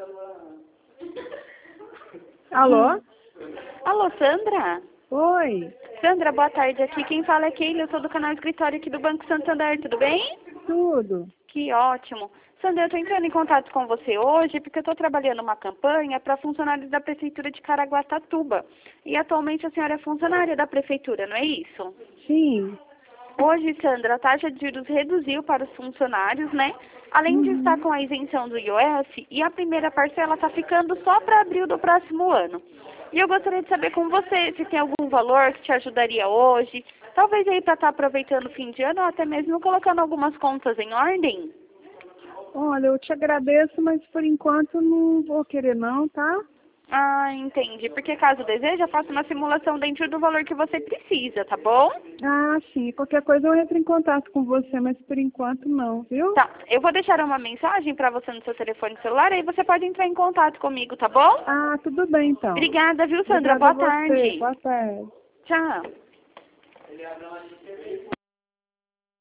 Alô? Alô, Sandra? Oi, Sandra, boa tarde. Aqui quem fala é Keila, eu sou do canal Escritório aqui do Banco Santander, tudo bem? tudo. Que ótimo. Sandra, eu estou entrando em contato com você hoje porque eu estou trabalhando uma campanha para funcionários da Prefeitura de Caraguatatuba. E atualmente a senhora é funcionária da Prefeitura, não é isso? Sim. Hoje, Sandra, a taxa de juros reduziu para os funcionários, né? Além de estar com a isenção do IOF, e a primeira parcela está ficando só para abril do próximo ano. E eu gostaria de saber com você se tem algum valor que te ajudaria hoje, talvez aí para estar aproveitando o fim de ano ou até mesmo colocando algumas contas em ordem. Olha, eu te agradeço, mas por enquanto não vou querer não, tá? Ah, entendi. Porque caso deseje, eu faço uma simulação dentro do valor que você precisa, tá bom? Ah, sim. Qualquer coisa eu entro em contato com você, mas por enquanto não, viu? Tá, eu vou deixar uma mensagem para você no seu telefone celular, aí você pode entrar em contato comigo, tá bom? Ah, tudo bem então. Obrigada, viu, Sandra? Obrigada a Boa você. tarde. Boa tarde. Tchau.